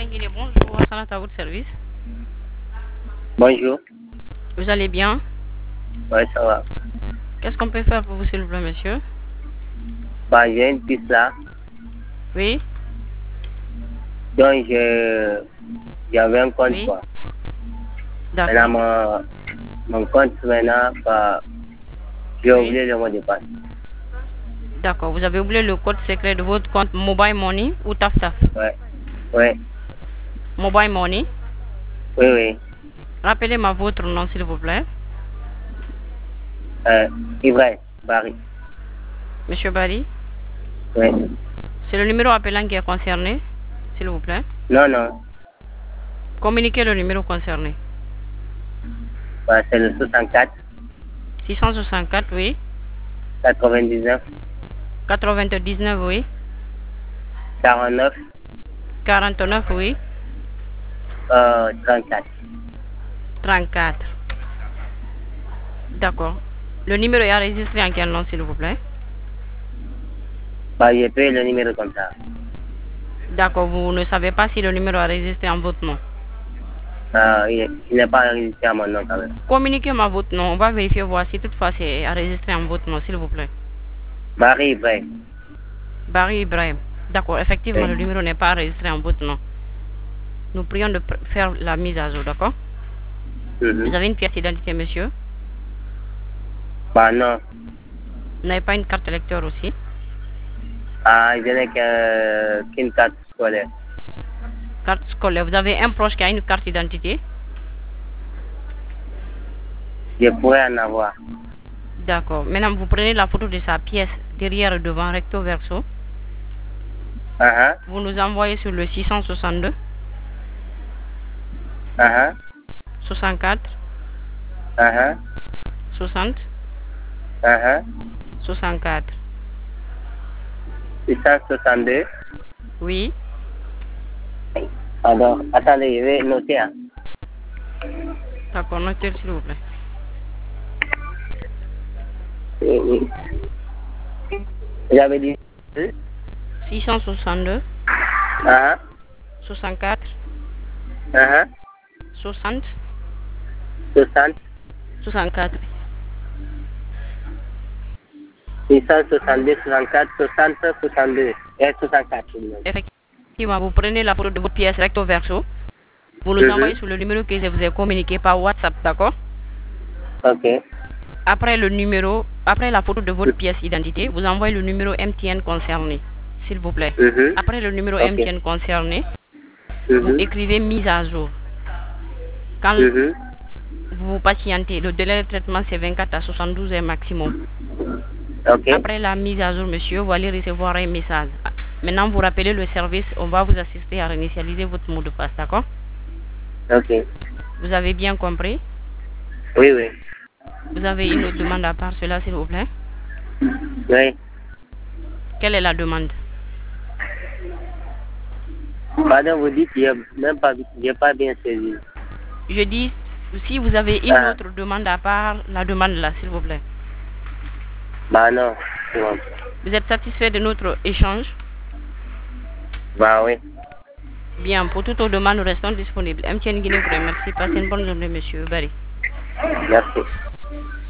MTN Guinée, bonjour, Hassanat à votre service. Bonjour. Vous allez bien? Ouais, ça va. Qu'est-ce qu'on peut faire pour vous, s'il vous plaît, monsieur? Bah, j'ai une piste là. Oui? Donc, j'avais un compte, Oui. quoi. D'accord. Maintenant, mon compte, maintenant, bah, j'ai Oui. oublié le mot de passe. D'accord. Vous avez oublié le code secret de votre compte Mobile Money ou TAFTAF? Ouais. Ouais. Mobile Money. Oui, oui. Rappelez-moi votre nom, s'il vous plaît. Ibrahim, Barry. Monsieur Barry. Oui. C'est le numéro appelant qui est concerné, s'il vous plaît. Non, non. Communiquez le numéro concerné. Bah, c'est le 64 664, oui. 99 99, oui. 49 49, oui. 34. 34. D'accord. Le numéro est enregistré en quel nom, s'il vous plaît? Bah, j'ai payé le numéro comme ça. D'accord. Vous ne savez pas si le numéro est enregistré en votre nom. Il n'est pas enregistré à mon nom quand même. Communiquez-moi votre nom. On va vérifier voir si toutefois c'est enregistré en votre nom, s'il vous plaît. Barry Ibrahim. Barry Ibrahim. D'accord. Effectivement, Oui. le numéro n'est pas enregistré en votre nom. Nous prions de faire la mise à jour, d'accord? Vous avez une pièce d'identité, monsieur? Bah, non. Vous n'avez pas une carte électeur aussi? Ah, je n'ai qu'une carte scolaire. Carte scolaire. Vous avez un proche qui a une carte d'identité? Je pourrais en avoir. D'accord. Maintenant, vous prenez la photo de sa pièce derrière et devant, recto verso. Vous nous envoyez sur le 662 64 60 64. 662. Oui. Alors, attendez, je vais noter. Hein. D'accord, notez s'il vous plaît. Oui. J'avais dit 662 64 60 60 64. 662, 64, 60, 62 et 64. Effectivement, vous prenez la photo de votre pièce recto verso. Vous nous envoyez sur le numéro que je vous ai communiqué par WhatsApp, d'accord? Ok. Après la photo de votre pièce d'identité, vous envoyez le numéro MTN concerné, s'il vous plaît. Après le numéro MTN concerné, vous écrivez mise à jour. Quand vous patientez, le délai de traitement c'est 24 à 72 heures maximum. Après la mise à jour, monsieur, vous allez recevoir un message. Maintenant, vous rappelez le service, on va vous assister à réinitialiser votre mot de passe, d'accord? Ok. Vous avez bien compris? Oui, oui. Vous avez une autre demande à part cela, s'il vous plaît? Oui. Quelle est la demande? Madame, vous dites que je n'ai pas bien saisi. Je dis, si vous avez une autre demande à part la demande là, s'il vous plaît. Bah non, c'est bon. Vous êtes satisfait de notre échange? Bah oui. Bien, pour toutes vos demandes, nous restons disponibles. MTN Guinée vous remercie. Passez une bonne journée, monsieur Barry. Merci.